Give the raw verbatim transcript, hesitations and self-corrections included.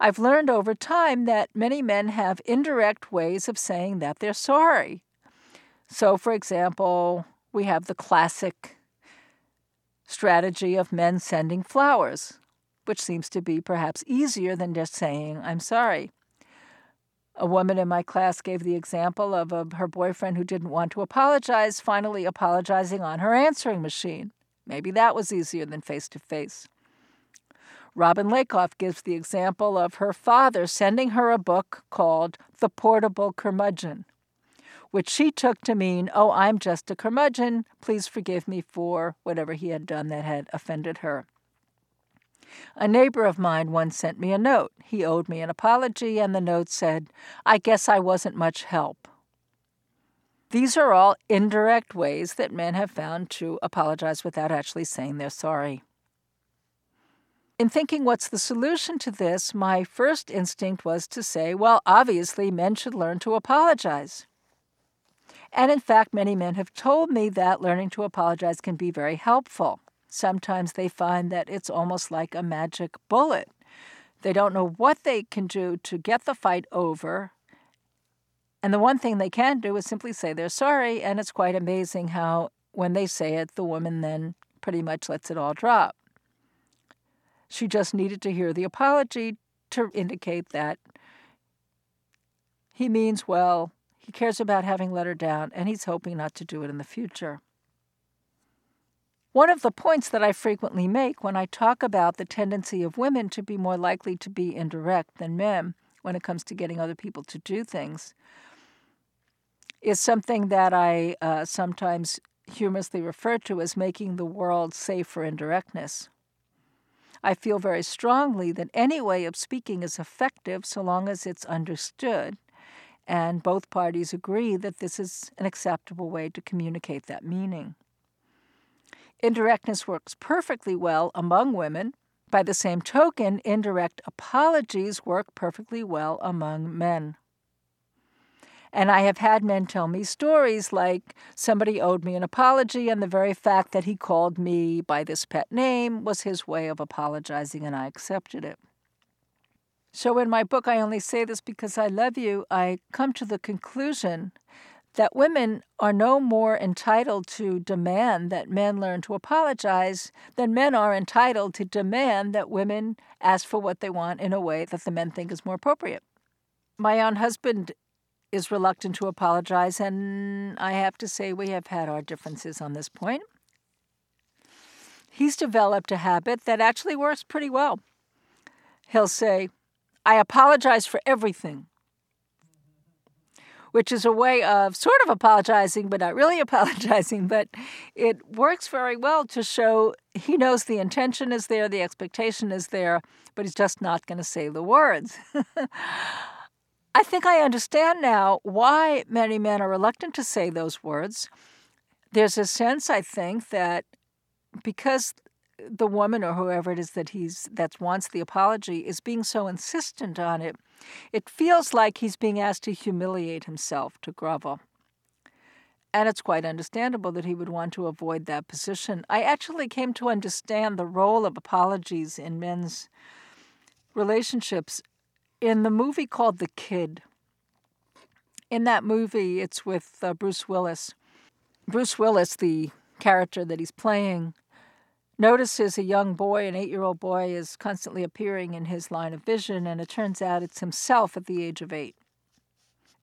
I've learned over time that many men have indirect ways of saying that they're sorry. So, for example, we have the classic strategy of men sending flowers, which seems to be perhaps easier than just saying, I'm sorry. A woman in my class gave the example of a, her boyfriend who didn't want to apologize, finally apologizing on her answering machine. Maybe that was easier than face-to-face. Robin Lakoff gives the example of her father sending her a book called The Portable Curmudgeon, which she took to mean, oh, I'm just a curmudgeon, please forgive me for whatever he had done that had offended her. A neighbor of mine once sent me a note. He owed me an apology, and the note said, I guess I wasn't much help. These are all indirect ways that men have found to apologize without actually saying they're sorry. In thinking what's the solution to this, my first instinct was to say, well, obviously men should learn to apologize. And in fact, many men have told me that learning to apologize can be very helpful. Sometimes they find that it's almost like a magic bullet. They don't know what they can do to get the fight over. And the one thing they can do is simply say they're sorry, and it's quite amazing how, when they say it, the woman then pretty much lets it all drop. She just needed to hear the apology to indicate that he means well, he cares about having let her down, and he's hoping not to do it in the future. One of the points that I frequently make when I talk about the tendency of women to be more likely to be indirect than men when it comes to getting other people to do things is something that I uh, sometimes humorously refer to as making the world safe for indirectness. I feel very strongly that any way of speaking is effective so long as it's understood, and both parties agree that this is an acceptable way to communicate that meaning. Indirectness works perfectly well among women. By the same token, indirect apologies work perfectly well among men. And I have had men tell me stories like somebody owed me an apology, and the very fact that he called me by this pet name was his way of apologizing, and I accepted it. So in my book, I Only Say This Because I Love You, I come to the conclusion that women are no more entitled to demand that men learn to apologize than men are entitled to demand that women ask for what they want in a way that the men think is more appropriate. My own husband is reluctant to apologize, and I have to say we have had our differences on this point. He's developed a habit that actually works pretty well. He'll say, I apologize for everything, which is a way of sort of apologizing, but not really apologizing. But it works very well to show he knows the intention is there, the expectation is there, but he's just not going to say the words. I think I understand now why many men are reluctant to say those words. There's a sense, I think, that because the woman or whoever it is that he's that wants the apology is being so insistent on it, it feels like he's being asked to humiliate himself, to grovel. And it's quite understandable that he would want to avoid that position. I actually came to understand the role of apologies in men's relationships in the movie called The Kid. In that movie, it's with uh, Bruce Willis. Bruce Willis, the character that he's playing, notices a young boy, an eight-year-old boy, is constantly appearing in his line of vision, and it turns out it's himself at the age of eight.